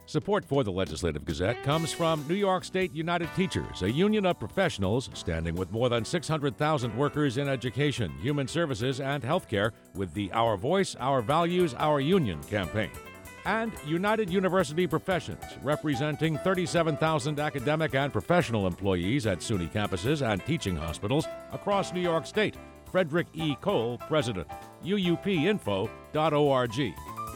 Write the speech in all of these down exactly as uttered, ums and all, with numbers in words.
Support for the Legislative Gazette comes from New York State United Teachers, a union of professionals standing with more than six hundred thousand workers in education, human services, and healthcare with the Our Voice, Our Values, Our Union campaign. And United University Professions, representing thirty-seven thousand academic and professional employees at SUNY campuses and teaching hospitals across New York State. Frederick E. Cole, President. U U P info dot org.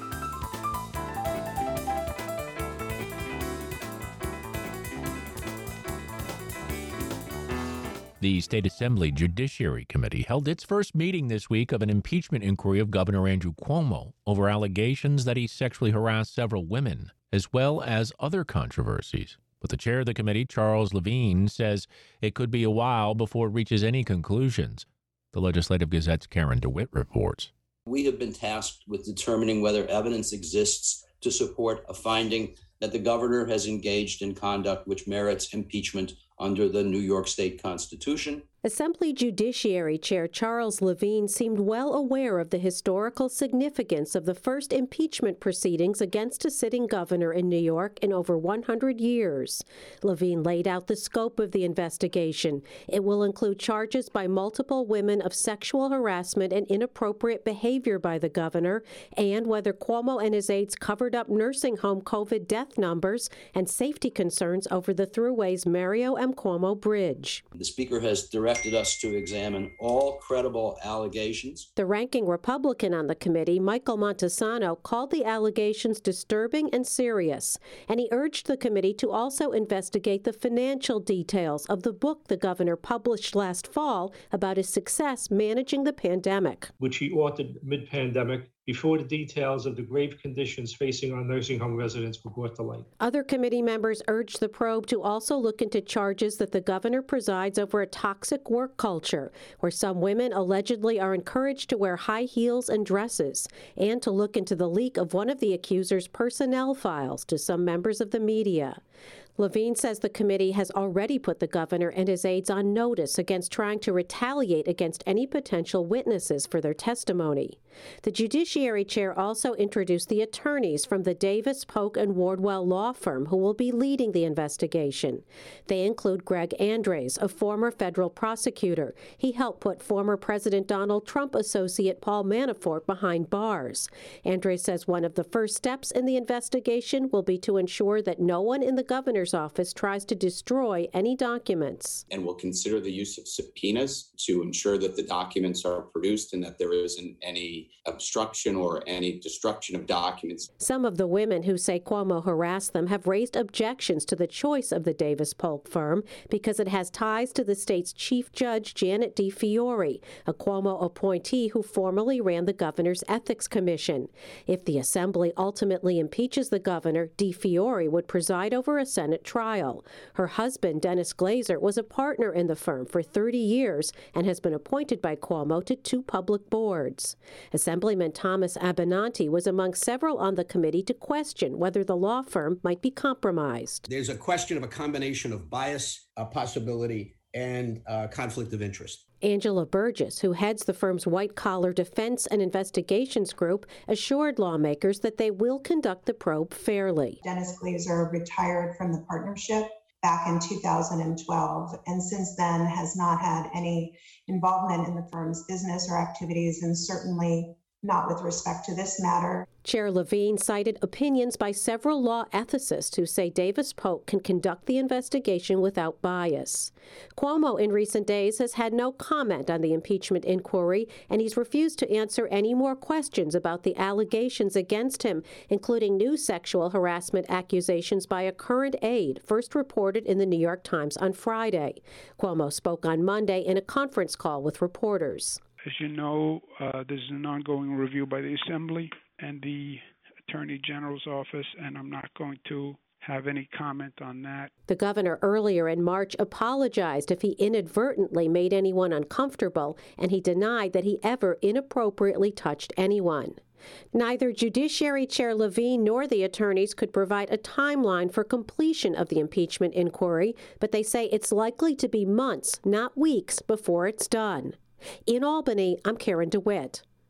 The State Assembly Judiciary Committee held its first meeting this week of an impeachment inquiry of Governor Andrew Cuomo over allegations that he sexually harassed several women, as well as other controversies. But the chair of the committee, Charles Levine, says it could be a while before it reaches any conclusions. The Legislative Gazette's Karen DeWitt reports. We have been tasked with determining whether evidence exists to support a finding that the governor has engaged in conduct which merits impeachment under the New York State Constitution. Assembly Judiciary Chair Charles Levine seemed well aware of the historical significance of the first impeachment proceedings against a sitting governor in New York in over one hundred years. Levine laid out the scope of the investigation. It will include charges by multiple women of sexual harassment and inappropriate behavior by the governor, and whether Cuomo and his aides covered up nursing home COVID death numbers and safety concerns over the Thruway's Mario M. Cuomo Bridge. The Speaker has directed us to examine all credible allegations. The ranking Republican on the committee, Michael Montesano, called the allegations disturbing and serious, and he urged the committee to also investigate the financial details of the book the governor published last fall about his success managing the pandemic, which he authored mid-pandemic, before the details of the grave conditions facing our nursing home residents were brought to light. Other committee members urged the probe to also look into charges that the governor presides over a toxic work culture, where some women allegedly are encouraged to wear high heels and dresses, and to look into the leak of one of the accuser's personnel files to some members of the media. Levine says the committee has already put the governor and his aides on notice against trying to retaliate against any potential witnesses for their testimony. The Judiciary Chair also introduced the attorneys from the Davis, Polk, and Wardwell law firm who will be leading the investigation. They include Greg Andres, a former federal prosecutor. He helped put former President Donald Trump associate Paul Manafort behind bars. Andres says one of the first steps in the investigation will be to ensure that no one in the governor's office tries to destroy any documents. And will consider the use of subpoenas to ensure that the documents are produced and that there isn't any obstruction or any destruction of documents. Some of the women who say Cuomo harassed them have raised objections to the choice of the Davis Polk firm because it has ties to the state's chief judge, Janet DeFiore, a Cuomo appointee who formerly ran the governor's ethics commission. If the assembly ultimately impeaches the governor, DeFiore would preside over a Senate trial. Her husband, Dennis Glazer, was a partner in the firm for thirty years and has been appointed by Cuomo to two public boards. Assemblyman Thomas Abenanti was among several on the committee to question whether the law firm might be compromised. There's a question of a combination of bias, a possibility, and uh, conflict of interest. Angela Burgess, who heads the firm's white-collar defense and investigations group, assured lawmakers that they will conduct the probe fairly. Dennis Glazer retired from the partnership back in two thousand twelve, and since then has not had any involvement in the firm's business or activities, and certainly not with respect to this matter. Chair Levine cited opinions by several law ethicists who say Davis Polk can conduct the investigation without bias. Cuomo in recent days has had no comment on the impeachment inquiry, and he's refused to answer any more questions about the allegations against him, including new sexual harassment accusations by a current aide, first reported in the New York Times on Friday. Cuomo spoke on Monday in a conference call with reporters. As you know, uh, there's an ongoing review by the Assembly and the Attorney General's office, and I'm not going to have any comment on that. The governor earlier in March apologized if he inadvertently made anyone uncomfortable, and he denied that he ever inappropriately touched anyone. Neither Judiciary Chair Levine nor the attorneys could provide a timeline for completion of the impeachment inquiry, but they say it's likely to be months, not weeks, before it's done. In Albany, I'm Karen DeWitt.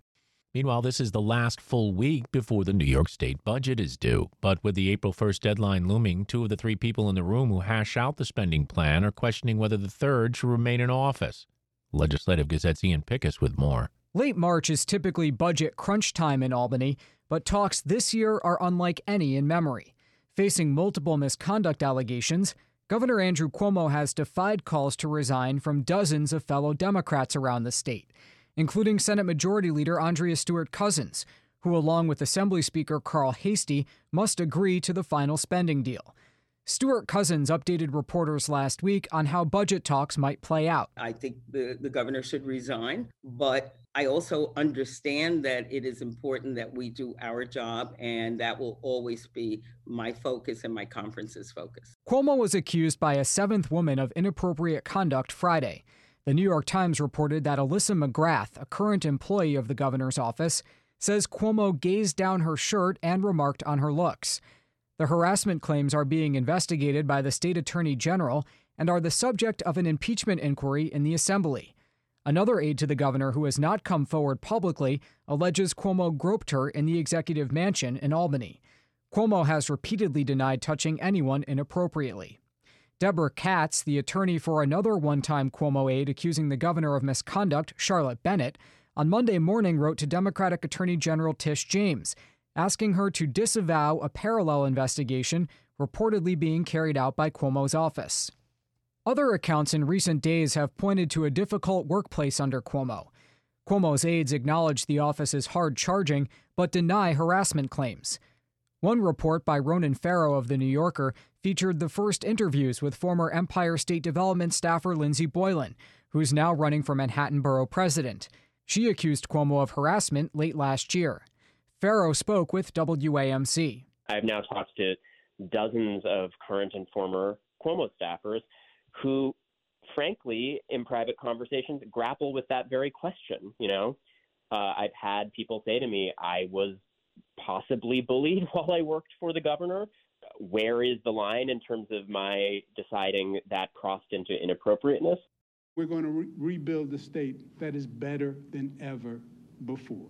Meanwhile, this is the last full week before the New York State budget is due. But with the April first deadline looming, two of the three people in the room who hash out the spending plan are questioning whether the third should remain in office. Legislative Gazette's Ian Pickus with more. Late March is typically budget crunch time in Albany, but talks this year are unlike any in memory. Facing multiple misconduct allegations, Governor Andrew Cuomo has defied calls to resign from dozens of fellow Democrats around the state, including Senate Majority Leader Andrea Stewart-Cousins, who, along with Assembly Speaker Carl Heastie, must agree to the final spending deal. Stewart-Cousins updated reporters last week on how budget talks might play out. I think the, the governor should resign, but I also understand that it is important that we do our job, and that will always be my focus and my conference's focus. Cuomo was accused by a seventh woman of inappropriate conduct Friday. The New York Times reported that Alyssa McGrath, a current employee of the governor's office, says Cuomo gazed down her shirt and remarked on her looks. The harassment claims are being investigated by the state attorney general and are the subject of an impeachment inquiry in the Assembly. Another aide to the governor who has not come forward publicly alleges Cuomo groped her in the executive mansion in Albany. Cuomo has repeatedly denied touching anyone inappropriately. Deborah Katz, the attorney for another one-time Cuomo aide accusing the governor of misconduct, Charlotte Bennett, on Monday morning wrote to Democratic Attorney General Tish James, asking her to disavow a parallel investigation reportedly being carried out by Cuomo's office. Other accounts in recent days have pointed to a difficult workplace under Cuomo. Cuomo's aides acknowledge the office is hard-charging, but deny harassment claims. One report by Ronan Farrow of The New Yorker featured the first interviews with former Empire State Development staffer Lindsey Boylan, who's now running for Manhattan Borough President. She accused Cuomo of harassment late last year. Farrow spoke with W A M C. I've now talked to dozens of current and former Cuomo staffers who, frankly, in private conversations, grapple with that very question. You know, uh, I've had people say to me, I was possibly bullied while I worked for the governor. Where is the line in terms of my deciding that crossed into inappropriateness? We're going to re- rebuild the state that is better than ever before.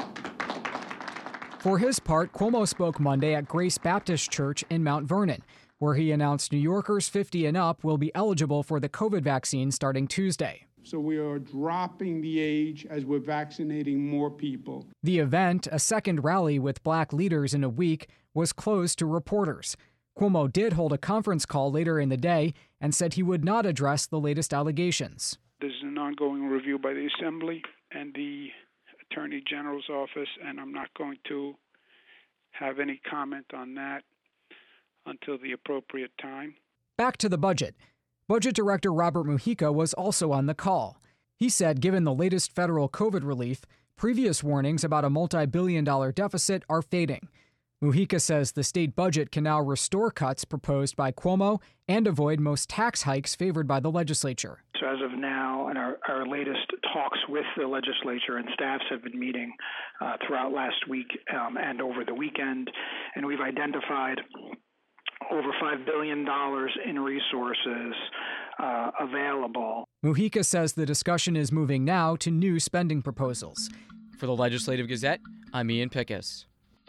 For his part, Cuomo spoke Monday at Grace Baptist Church in Mount Vernon, where he announced New Yorkers fifty and up will be eligible for the COVID vaccine starting Tuesday. So we are dropping the age as we're vaccinating more people. The event, a second rally with black leaders in a week, was closed to reporters. Cuomo did hold a conference call later in the day and said he would not address the latest allegations. There's an ongoing review by the Assembly and the Attorney General's office, and I'm not going to have any comment on that until the appropriate time. Back to the budget. Budget Director Robert Mujica was also on the call. He said given the latest federal COVID relief, previous warnings about a multi-billion dollar deficit are fading. Mujica says the state budget can now restore cuts proposed by Cuomo and avoid most tax hikes favored by the legislature. So as of now, in our, our latest talks with the legislature and staffs have been meeting uh, throughout last week um, and over the weekend, and we've identified over five billion dollars in resources uh, available. Mujica says the discussion is moving now to new spending proposals. For the Legislative Gazette, I'm Ian Pickus.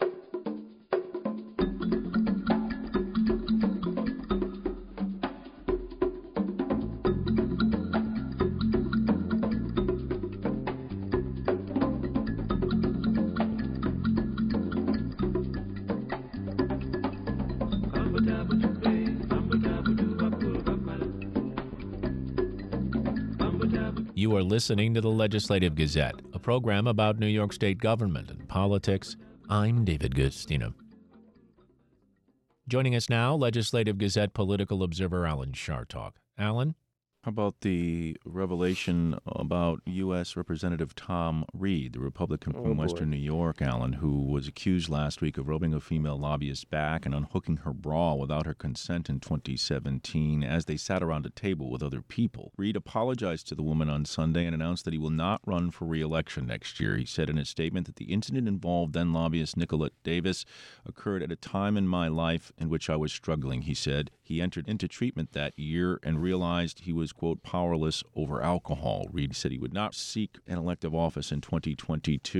You are listening to the Legislative Gazette, a program about New York State government and politics. I'm David Gustina. Joining us now, Legislative Gazette political observer Alan Chartock. Alan? How about the revelation about U S Representative Tom Reed, the Republican from oh, Western New York, Alan, who was accused last week of rubbing a female lobbyist back and unhooking her bra without her consent in twenty seventeen as they sat around a table with other people. Reed apologized to the woman on Sunday and announced that he will not run for re-election next year. He said in a statement that the incident involved then lobbyist Nicolette Davis occurred at a time in my life in which I was struggling, he said. He entered into treatment that year and realized he was, quote, powerless over alcohol. Reed said he would not seek an elective office in twenty twenty-two.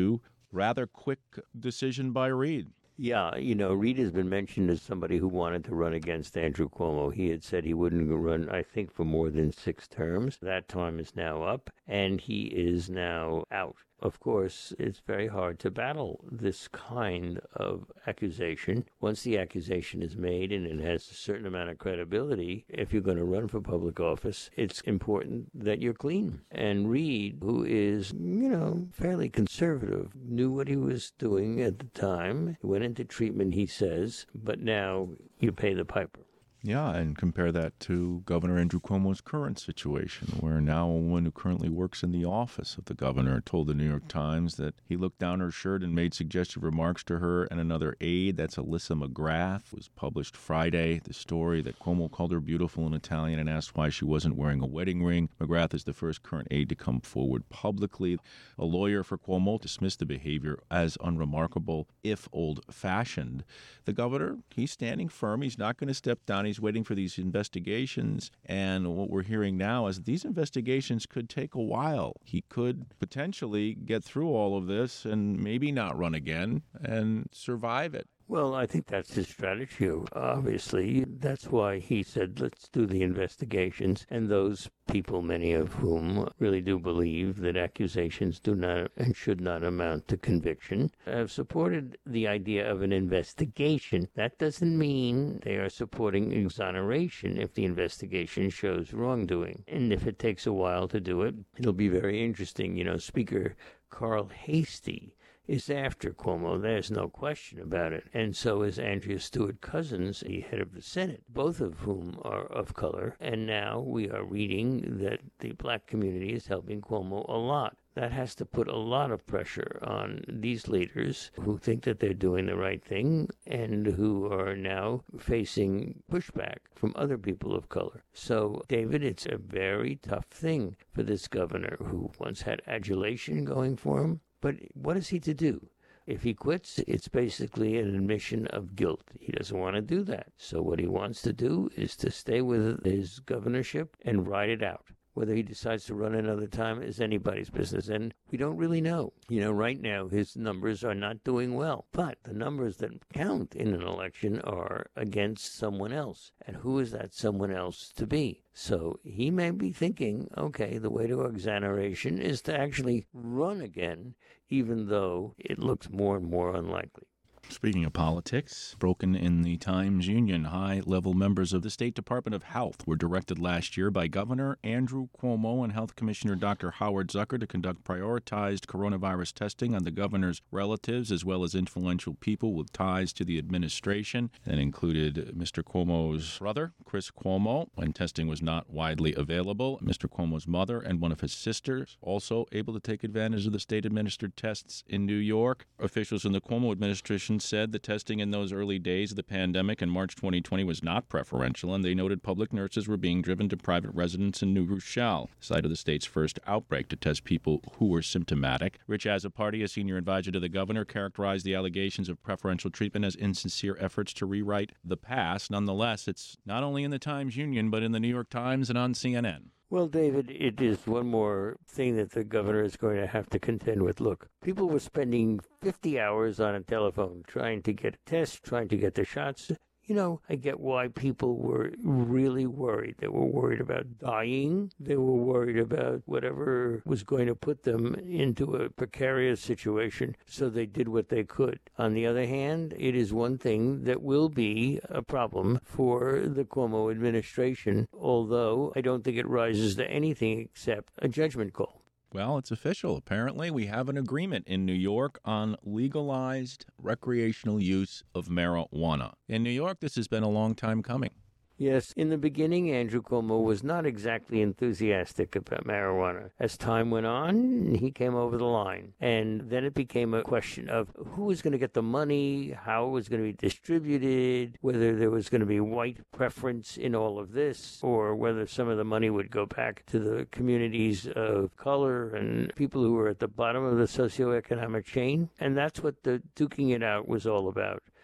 rather quick decision by Reed. Yeah, you know, Reed has been mentioned as somebody who wanted to run against Andrew Cuomo. He had said he wouldn't run, I think, for more than six terms. That time is now up, and he is now out. Of course, it's very hard to battle this kind of accusation. Once the accusation is made and it has a certain amount of credibility, if you're going to run for public office, it's important that you're clean. And Reed, who is, you know, fairly conservative, knew what he was doing at the time. He went into treatment, he says, but now you pay the piper. Yeah, and compare that to Governor Andrew Cuomo's current situation, where now a woman who currently works in the office of the governor told the New York Times that he looked down her shirt and made suggestive remarks to her and another aide. That's Alyssa McGrath. It was published Friday, the story that Cuomo called her beautiful in Italian and asked why she wasn't wearing a wedding ring. McGrath is the first current aide to come forward publicly. A lawyer for Cuomo dismissed the behavior as unremarkable, if old-fashioned. The governor, he's standing firm. He's not going to step down. He's waiting for these investigations, and what we're hearing now is that these investigations could take a while. He could potentially get through all of this and maybe not run again and survive it. Well, I think that's his strategy, obviously. That's why he said, let's do the investigations. And those people, many of whom really do believe that accusations do not and should not amount to conviction, have supported the idea of an investigation. That doesn't mean they are supporting exoneration if the investigation shows wrongdoing. And if it takes a while to do it, it'll be very interesting. You know, Speaker Carl Heastie is after Cuomo. There's no question about it. And so is Andrea Stewart Cousins, the head of the Senate, both of whom are of color. And now we are reading that the black community is helping Cuomo a lot. That has to put a lot of pressure on these leaders who think that they're doing the right thing and who are now facing pushback from other people of color. So, David, it's a very tough thing for this governor who once had adulation going for him. But what is he to do? If he quits, it's basically an admission of guilt. He doesn't want to do that. So what he wants to do is to stay with his governorship and ride it out. Whether he decides to run another time is anybody's business, and we don't really know. You know, right now his numbers are not doing well, but the numbers that count in an election are against someone else, and who is that someone else to be? So he may be thinking, okay, the way to exoneration is to actually run again, even though it looks more and more unlikely. Speaking of politics, broken in the Times-Union, high-level members of the State Department of Health were directed last year by Governor Andrew Cuomo and Health Commissioner Doctor Howard Zucker to conduct prioritized coronavirus testing on the governor's relatives as well as influential people with ties to the administration. That included Mister Cuomo's brother, Chris Cuomo, when testing was not widely available. Mister Cuomo's mother and one of his sisters also able to take advantage of the state-administered tests in New York. Officials in the Cuomo administration said the testing in those early days of the pandemic in March twenty twenty was not preferential, and they noted public nurses were being driven to private residence in New Rochelle, site of the state's first outbreak, to test people who were symptomatic. Rich Azzopardi, a senior advisor to the governor, characterized the allegations of preferential treatment as insincere efforts to rewrite the past. Nonetheless, it's not only in the Times-Union, but in the New York Times and on C N N. Well, David, it is one more thing that the governor is going to have to contend with. Look, people were spending fifty hours on a telephone trying to get a test, trying to get the shots. You know, I get why people were really worried. They were worried about dying. They were worried about whatever was going to put them into a precarious situation, so they did what they could. On the other hand, it is one thing that will be a problem for the Cuomo administration, although I don't think it rises to anything except a judgment call. Well, it's official. Apparently, we have an agreement in New York on legalized recreational use of marijuana. In New York, this has been a long time coming. Yes, in the beginning, Andrew Cuomo was not exactly enthusiastic about marijuana. As time went on, he came over the line. And then it became a question of who was going to get the money, how it was going to be distributed, whether there was going to be white preference in all of this, or whether some of the money would go back to the communities of color and people who were at the bottom of the socioeconomic chain. And that's what the duking it out was all about.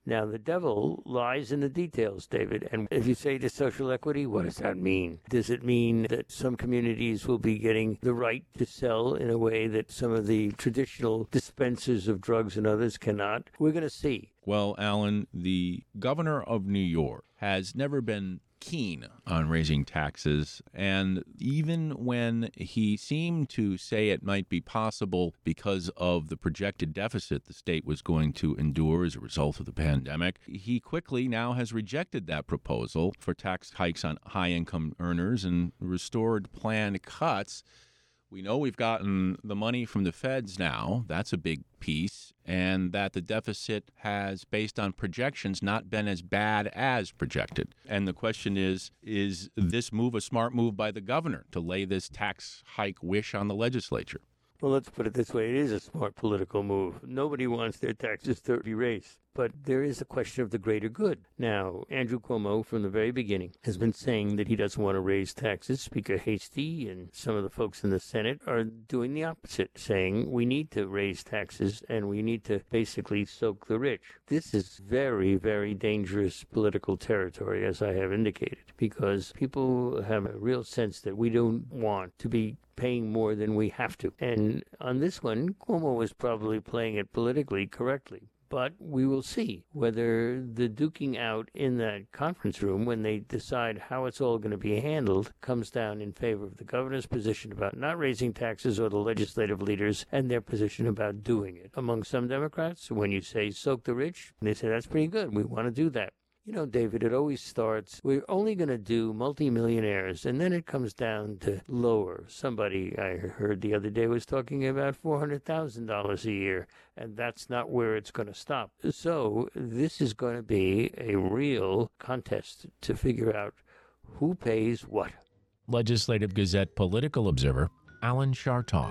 Now, the devil lies in the details, David. And if you say to social equity, what does that mean? Does it mean that some communities will be getting the right to sell in a way that some of the traditional dispensers of drugs and others cannot? We're going to see. Well, Alan, the governor of New York has never been keen on raising taxes, and even when he seemed to say it might be possible because of the projected deficit the state was going to endure as a result of the pandemic, he quickly now has rejected that proposal for tax hikes on high-income earners and restored planned cuts. We know we've gotten the money from the feds now. That's a big piece. And that the deficit has, based on projections, not been as bad as projected. And the question is, is this move a smart move by the governor to lay this tax hike wish on the legislature? Well, let's put it this way. It is a smart political move. Nobody wants their taxes to be raised. But there is a question of the greater good. Now, Andrew Cuomo, from the very beginning, has been saying that he doesn't want to raise taxes. Speaker Hasty and some of the folks in the Senate are doing the opposite, saying we need to raise taxes and we need to basically soak the rich. This is very, very dangerous political territory, as I have indicated, because people have a real sense that we don't want to be paying more than we have to. And on this one, Cuomo was probably playing it politically correctly. But we will see whether the duking out in that conference room, when they decide how it's all going to be handled, comes down in favor of the governor's position about not raising taxes or the legislative leaders and their position about doing it. Among some Democrats, when you say soak the rich, they say that's pretty good. We want to do that. You know, David, it always starts, we're only going to do multimillionaires, and then it comes down to lower. Somebody I heard the other day was talking about four hundred thousand dollars a year, and that's not where it's going to stop. So this is going to be a real contest to figure out who pays what. Legislative Gazette political observer Alan Chartock.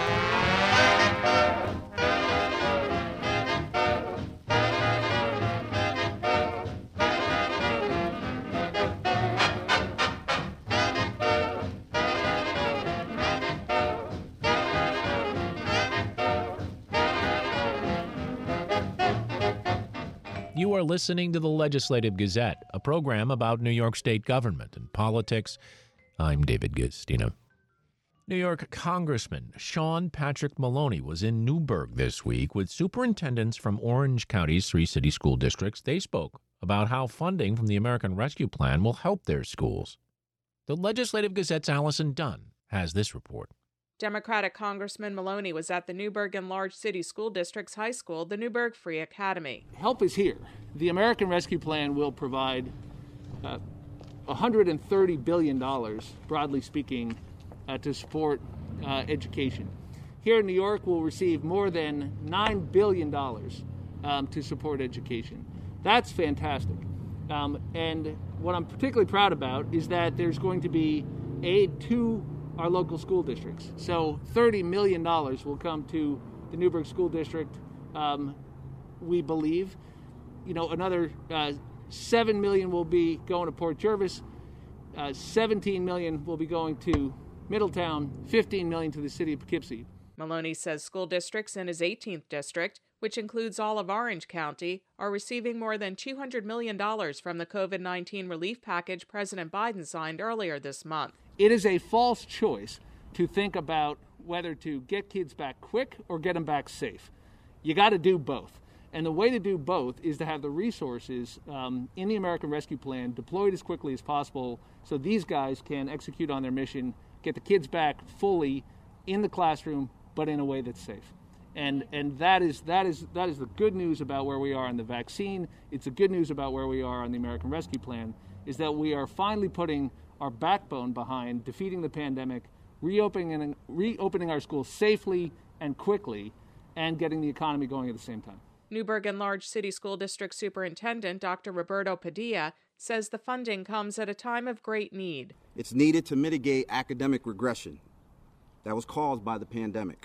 You are listening to the Legislative Gazette, a program about New York State government and politics. I'm David Guistina. New York Congressman Sean Patrick Maloney was in Newburgh this week with superintendents from Orange County's three city school districts. They spoke about how funding from the American Rescue Plan will help their schools. The Legislative Gazette's Allison Dunn has this report. Democratic Congressman Maloney was at the Newburgh and Large City School District's high school, the Newburgh Free Academy. Help is here. The American Rescue Plan will provide uh, one hundred thirty billion dollars, broadly speaking, uh, to support uh, education. Here in New York, we'll receive more than nine billion dollars um, to support education. That's fantastic. Um, and what I'm particularly proud about is that there's going to be aid to our local school districts. So thirty million dollars will come to the Newburgh School District, um, we believe. You know, another uh, seven million dollars will be going to Port Jervis, uh, seventeen million dollars will be going to Middletown, fifteen million dollars to the city of Poughkeepsie. Maloney says school districts in his eighteenth district, which includes all of Orange County, are receiving more than two hundred million dollars from the COVID nineteen relief package President Biden signed earlier this month. It is a false choice to think about whether to get kids back quick or get them back safe. You got to do both. And the way to do both is to have the resources um, in the American Rescue Plan deployed as quickly as possible so these guys can execute on their mission, get the kids back fully in the classroom, but in a way that's safe. And and that is that is that is the good news about where we are on the vaccine. It's the good news about where we are on the American Rescue Plan, is that we are finally putting our backbone behind defeating the pandemic, reopening reopening our schools safely and quickly, and getting the economy going at the same time. Newburgh and Large City School District Superintendent Doctor Roberto Padilla says the funding comes at a time of great need. It's needed to mitigate academic regression that was caused by the pandemic.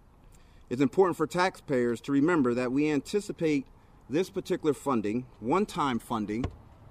It's important for taxpayers to remember that we anticipate this particular funding, one-time funding,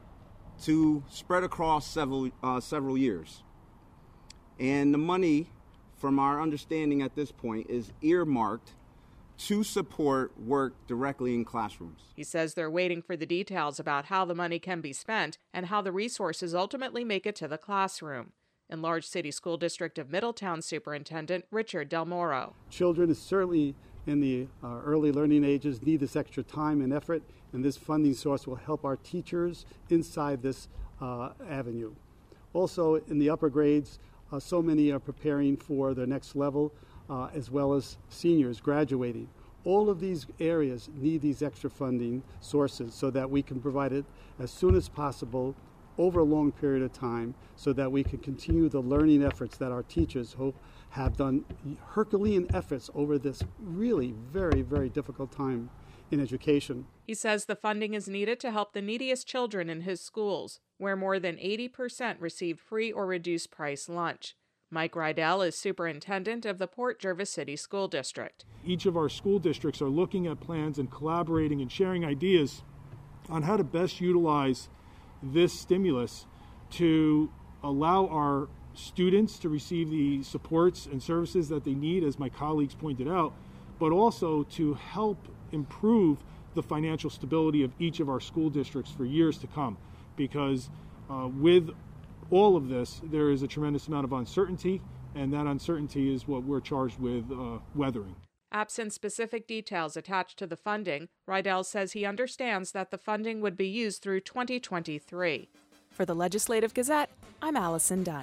to spread across several uh, several years. And the money, from our understanding at this point, is earmarked to support work directly in classrooms. He says they're waiting for the details about how the money can be spent and how the resources ultimately make it to the classroom. Enlarged City School District of Middletown Superintendent Richard Del Moro. Children, certainly in the uh, early learning ages, need this extra time and effort, and this funding source will help our teachers inside this uh, avenue. Also, in the upper grades, uh, so many are preparing for their next level, uh, as well as seniors graduating. All of these areas need these extra funding sources so that we can provide it as soon as possible over a long period of time so that we can continue the learning efforts that our teachers hope have done Herculean efforts over this really very, very difficult time in education. He says the funding is needed to help the neediest children in his schools, where more than eighty percent received free or reduced price lunch. Mike Rydell is superintendent of the Port Jervis City School District. Each of our school districts are looking at plans and collaborating and sharing ideas on how to best utilize this stimulus to allow our students to receive the supports and services that they need, as my colleagues pointed out, but also to help improve the financial stability of each of our school districts for years to come. Because uh, with all of this, there is a tremendous amount of uncertainty, and that uncertainty is what we're charged with uh, weathering. Absent specific details attached to the funding, Rydell says he understands that the funding would be used through twenty twenty-three. For the Legislative Gazette, I'm Allison Dunn.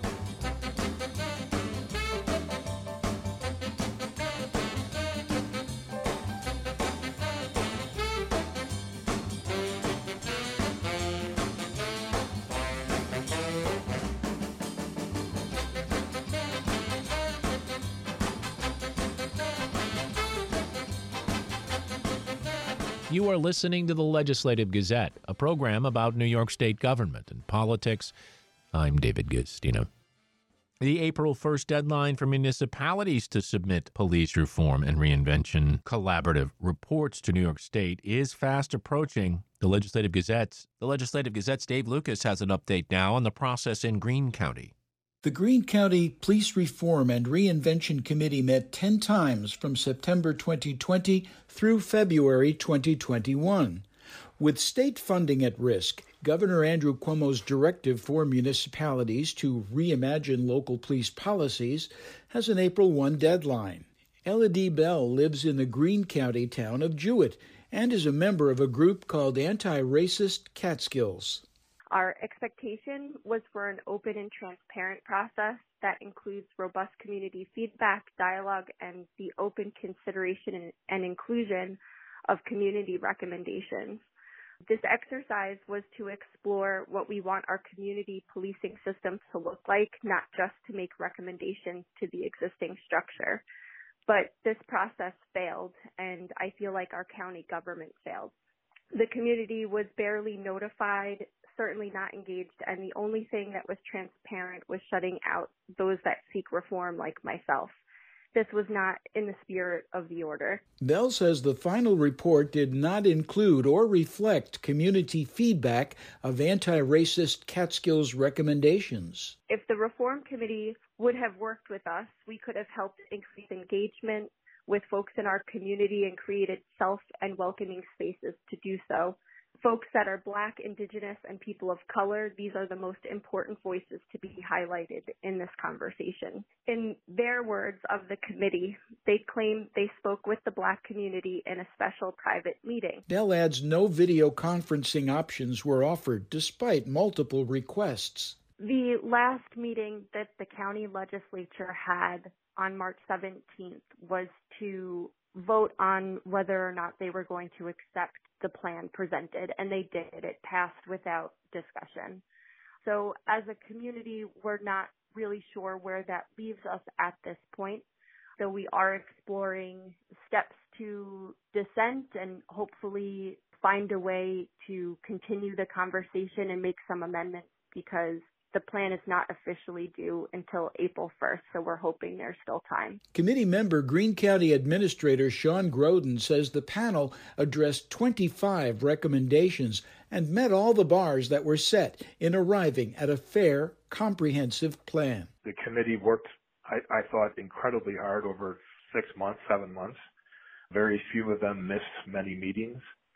You are listening to the Legislative Gazette, a program about New York State government and politics. I'm David Guistina. The April first deadline for municipalities to submit police reform and reinvention collaborative reports to New York State is fast approaching. The Legislative Gazette's, the Legislative Gazette's Dave Lucas has an update now on the process in Greene County. The Greene County Police Reform and Reinvention Committee met ten times from September twenty twenty through February twenty twenty-one. With state funding at risk, Governor Andrew Cuomo's directive for municipalities to reimagine local police policies has an April first deadline. Elodie Bell lives in the Greene County town of Jewett and is a member of a group called Anti-Racist Catskills. Our expectation was for an open and transparent process that includes robust community feedback, dialogue, and the open consideration and inclusion of community recommendations. This exercise was to explore what we want our community policing system to look like, not just to make recommendations to the existing structure. But this process failed, and I feel like our county government failed. The community was barely notified, certainly not engaged, and the only thing that was transparent was shutting out those that seek reform like myself. This was not in the spirit of the order. Bell says the final report did not include or reflect community feedback of Anti-Racist Catskills recommendations. If the Reform Committee would have worked with us, we could have helped increase engagement with folks in our community and created self and welcoming spaces to do so. Folks that are Black, Indigenous, and people of color, these are the most important voices to be highlighted in this conversation. In their words of the committee, they claim they spoke with the Black community in a special private meeting. Bell adds no video conferencing options were offered despite multiple requests. The last meeting that the county legislature had on March seventeenth was to vote on whether or not they were going to accept the plan presented, and they did. It passed without discussion. So as a community, we're not really sure where that leaves us at this point. So we are exploring steps to dissent and hopefully find a way to continue the conversation and make some amendments, because the plan is not officially due until April first, so we're hoping there's still time. Committee member Greene County Administrator Sean Groden says the panel addressed twenty-five recommendations and met all the bars that were set in arriving at a fair, comprehensive plan. The committee worked, I, I thought, incredibly hard over six months, seven months. Very few of them missed many meetings.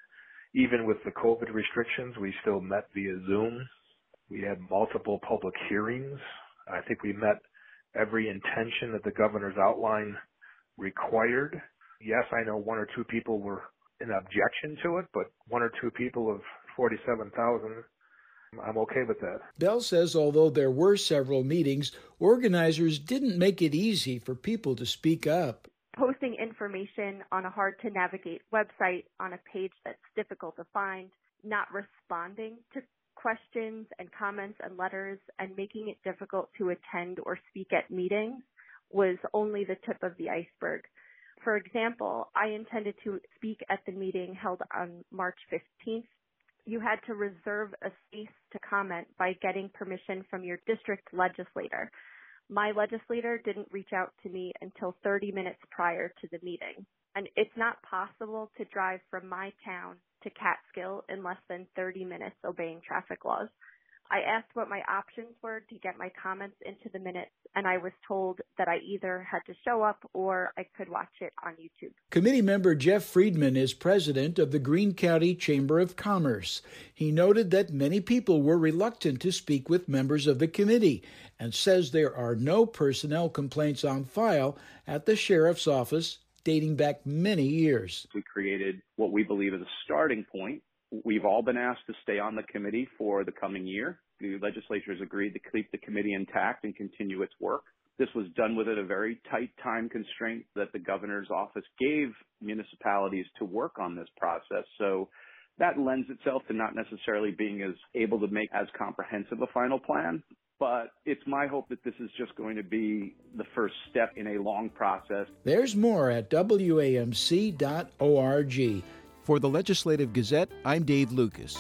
Even with the COVID restrictions, we still met via Zoom. We had multiple public hearings. I think we met every intention that the governor's outline required. Yes, I know one or two people were in objection to it, but one or two people of forty-seven thousand, I'm okay with that. Bell says although there were several meetings, organizers didn't make it easy for people to speak up. Posting information on a hard-to-navigate website on a page that's difficult to find, not responding to questions and comments and letters, and making it difficult to attend or speak at meetings was only the tip of the iceberg. For example, I intended to speak at the meeting held on March fifteenth. You had to reserve a space to comment by getting permission from your district legislator. My legislator didn't reach out to me until thirty minutes prior to the meeting. And it's not possible to drive from my town to Catskill in less than thirty minutes obeying traffic laws. I asked what my options were to get my comments into the minutes, and I was told that I either had to show up or I could watch it on YouTube. Committee member Jeff Friedman is president of the Greene County Chamber of Commerce. He noted that many people were reluctant to speak with members of the committee and says there are no personnel complaints on file at the sheriff's office dating back many years. We created what we believe is a starting point. We've all been asked to stay on the committee for the coming year. The legislature has agreed to keep the committee intact and continue its work. This was done within a very tight time constraint that the governor's office gave municipalities to work on this process. So that lends itself to not necessarily being as able to make as comprehensive a final plan. But it's my hope that this is just going to be the first step in a long process. There's more at W A M C dot org. For the Legislative Gazette, I'm Dave Lucas.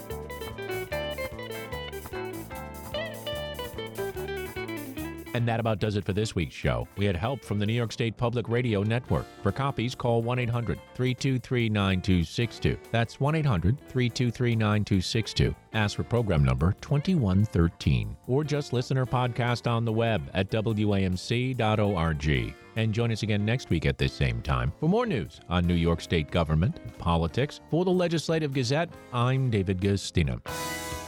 And that about does it for this week's show. We had help from the New York State Public Radio Network. For copies, call one eight hundred three two three nine two six two. That's one eight hundred three two three nine two six two. Ask for program number twenty-one thirteen. Or just listen or podcast on the web at W A M C dot org. And join us again next week at this same time for more news on New York State government and politics. For the Legislative Gazette, I'm David Gustina.